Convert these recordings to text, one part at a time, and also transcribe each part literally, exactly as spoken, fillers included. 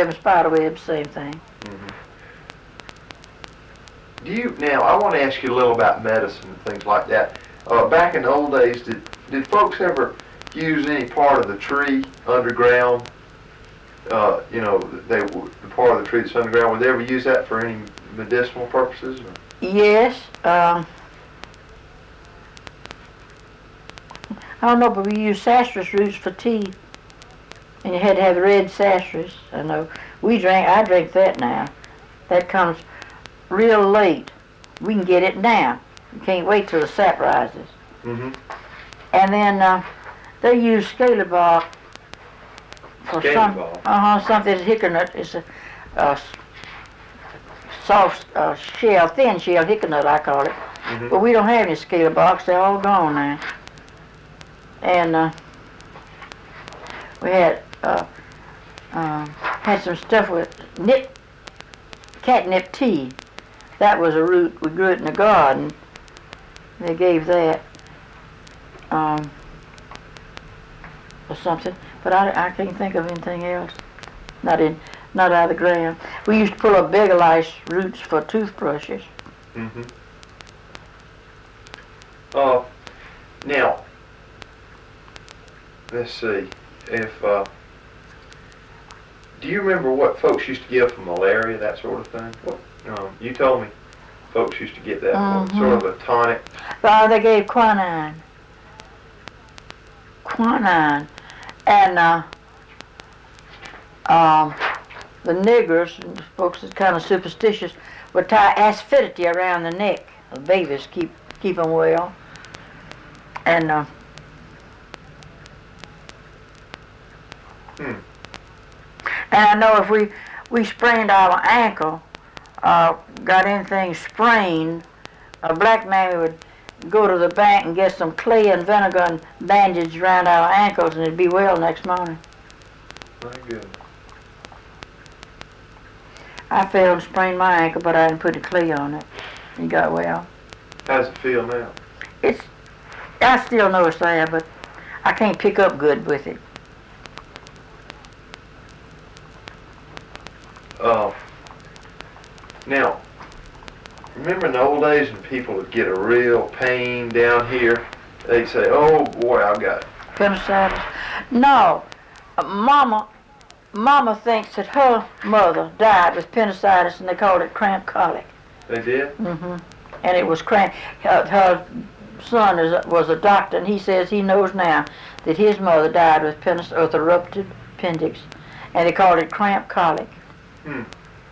web and spider web, same thing. Mm-hmm. Do you, now, I want to ask you a little about medicine and things like that. Uh, back in the old days, did, did folks ever use any part of the tree underground? Uh, you know, they the part of the tree that's underground, would they ever use that for any medicinal purposes? Or? Yes. Um, I don't know, but we used sarsaparilla roots for tea. And you had to have red sarsaparilla. I know. We drank, I drink that now. That comes real late. We can get it now. You can't wait till the sap rises. Mm-hmm. And then uh, they use scaly bark for Scaly some, bark? uh-huh, something that's hickory nut. It's a, a soft uh, shell, thin shell hickory nut, I call it. Mm-hmm. But we don't have any scaly barks. They're all gone now. And uh, we had uh, uh, had some stuff with nip, catnip tea. That was a root. We grew it in the garden. They gave that um, or something, but I, I can't think of anything else. Not in, not out of the ground. We used to pull up begalice roots for toothbrushes. Mm-hmm. Uh, now, let's see. If uh, do you remember what folks used to give for malaria, that sort of thing? What um, you told me, folks used to get that Mm-hmm. sort of a tonic. Uh, they gave quinine. Quinine. And uh, um, the niggers, and folks that's kind of superstitious, would tie asphodity around the neck of babies, keep keep them well. And uh, Hmm. and I know if we we sprained our ankle, uh, got anything sprained, a black man would go to the bank and get some clay and vinegar and bandage around our ankles, and it'd be well next morning. My goodness. I fell and sprained my ankle, but I didn't put the clay on it. It got well. How does it feel now? It's, I still know it's there, but I can't pick up good with it. Uh, now, remember in the old days when people would get a real pain down here, they'd say, oh boy, I've got Appendicitis? No. Uh, Mama, Mama thinks that her mother died with appendicitis, and they called it cramp colic. They did? Mm-hmm. And it was cramp. Her, her son is a, was a doctor, and he says he knows now that his mother died with appendicitis, with a ruptured appendix, and they called it cramp colic. Hmm.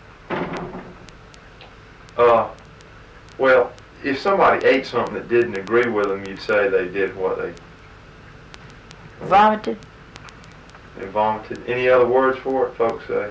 Uh, well, if somebody ate something that didn't agree with them, you'd say they did what they... Vomited? They vomited. Any other words for it, folks say?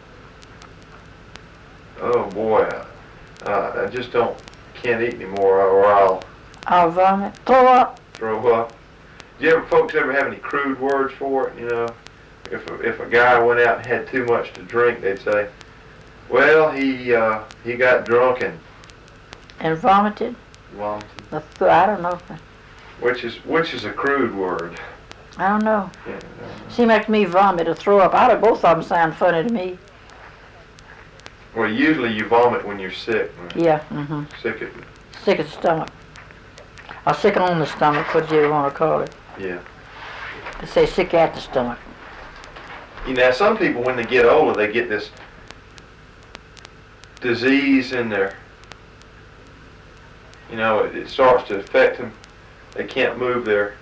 Oh boy, uh, I just don't, can't eat anymore, or I'll I'll vomit. Throw up. throw up. Do you ever, folks ever have any crude words for it? You know, if a, if a guy went out and had too much to drink, they'd say, well, he uh, he got drunk and And vomited? vomited. The th- I don't know. Which is which is a crude word. I don't know. Yeah, She makes me vomit or throw up. I don't, both of them sound funny to me. well, usually you vomit when you're sick. Yeah, mm-hmm. Sick at, Sick of the stomach. Or sick on the stomach, what you want to call it. yeah. They say sick at the stomach. You know, some people, when they get older, they get this disease in their, you know, it, it starts to affect them. They can't move their,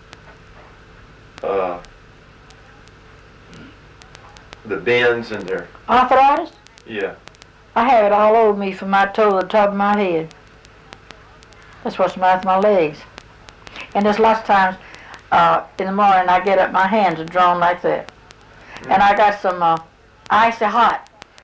uh, the bends in their, Arthritis? yeah. I have it all over me from my toe to the top of my head. That's what's the matter with my legs. And there's lots of times uh, in the morning I get up, my hands are drawn like that. And I got some uh, icy hot